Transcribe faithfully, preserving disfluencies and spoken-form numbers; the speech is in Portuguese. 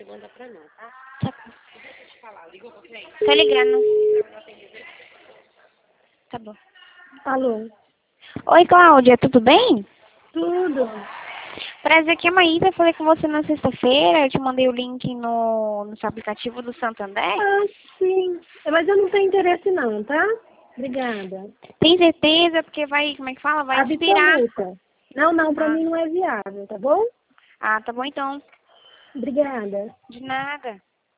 você manda pra nós, tá? Tá. Deixa eu te falar, ligou pra frente? Tô ligando. Tá bom. Alô? Oi, Cláudia, tudo bem? Tudo. Prazer, aqui é a Maísa. Eu falei com você na sexta-feira. Eu te mandei o link no, no seu aplicativo do Santander. Ah, sim. Mas eu não tenho interesse não, tá? Obrigada. Tem certeza? Porque vai, como é que fala? Vai expirar. Absoluta. Não, não, pra Ah. mim não é viável, tá bom? Ah, tá bom então. Obrigada. De nada.